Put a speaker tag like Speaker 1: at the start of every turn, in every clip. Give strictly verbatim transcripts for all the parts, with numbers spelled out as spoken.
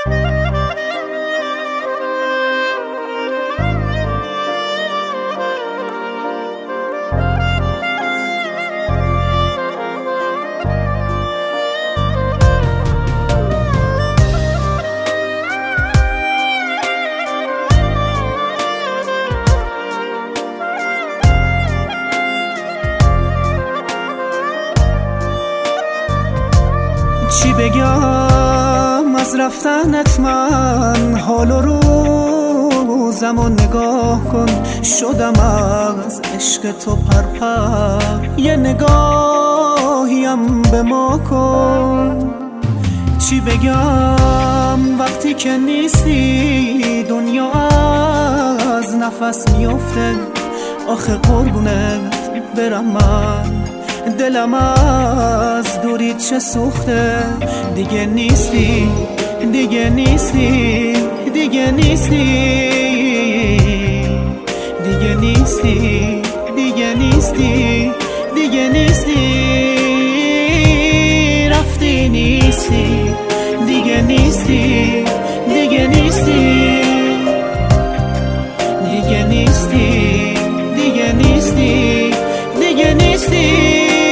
Speaker 1: چی بگم از رفتنت؟ من حال و روزم و نگاه کن، شدم از عشق تو پرپر. یه نگاهیم به ما کن. چی بگم وقتی که نیستی؟ دنیا از نفس میفته. آخه قربونت برم من، دلم از دوریت چه سوخته. دیگه نیستی، دیگه نیستی، دیگه نیستی، دیگه نیستی، دیگه نیستی، دیگه نیستی. رفتی نیستی، دیگه نیستی، دیگه نیستی، دیگه نیستی، دیگه نیستی، دیگه نیستی.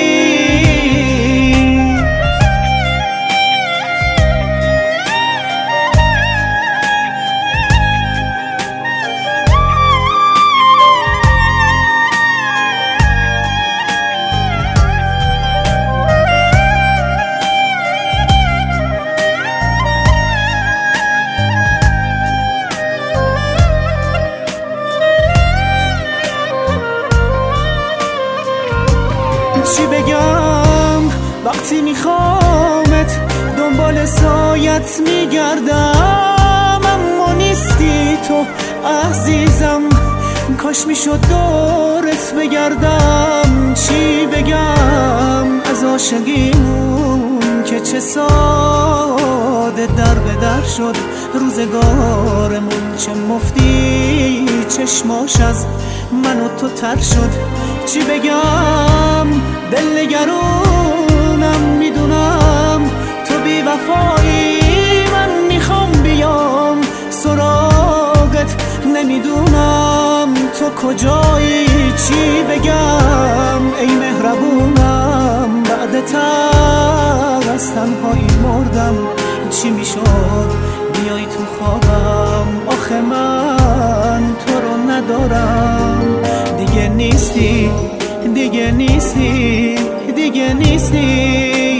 Speaker 1: چی بگم وقتی میخوامت؟ دنبال سایت میگردم اما نیستی تو عزیزم. کاش میشد دورت بگردم. چی بگم از عاشقیمون که چه ساده در به در شد روزگارمون. چه مفتی چشماش از من و تو تر شد. چی بگم دل نگرونم، میدونم تو بی وفایی. من میخوام بیام سراغت، نمیدونم تو کجایی. چی بگم ای مهربونم؟ بعدت از تنهایی مردم. چی میشد بیای تو خوابم؟ آخه من تو رو ندارم. دیگه نیستی، دیگه نیستی، دیگه نیستی،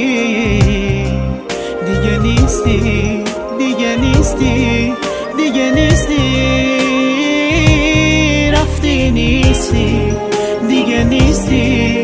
Speaker 1: دیگه نیستی، دیگه نیستی، دیگه نیستی. رفتی نیستی، دیگه نیستی.